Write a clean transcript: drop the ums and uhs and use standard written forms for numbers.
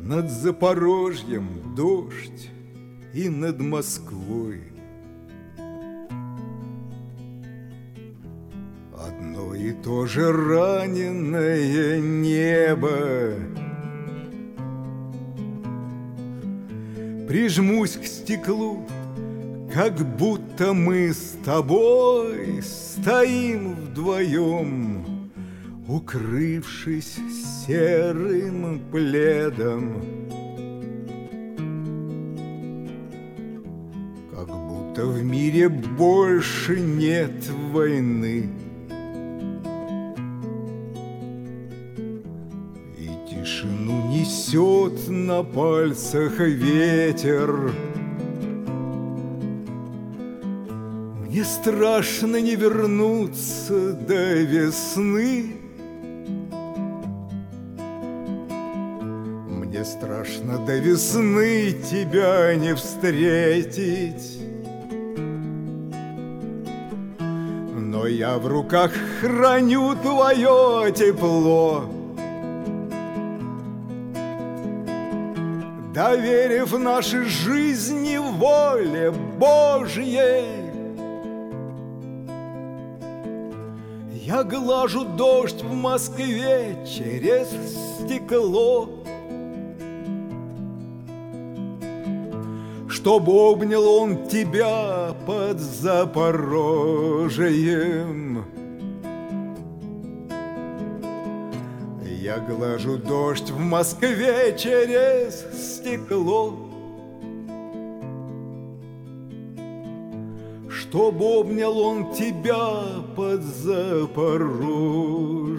Над Запорожьем дождь и над Москвой. Одно и то же раненое небо. Прижмусь к стеклу, как будто мы с тобой стоим вдвоем, укрывшись серым пледом. Как будто в мире больше нет войны. И тишину несет на пальцах ветер. Мне страшно не вернуться до весны. Мне страшно до весны тебя не встретить. Но я в руках храню твое тепло, доверив наши жизни воле Божьей. Я глажу дождь в Москве через стекло, чтоб обнял он тебя под Запорожьем. Я глажу дождь в Москве через стекло, чтоб обнял он тебя под Запорожьем.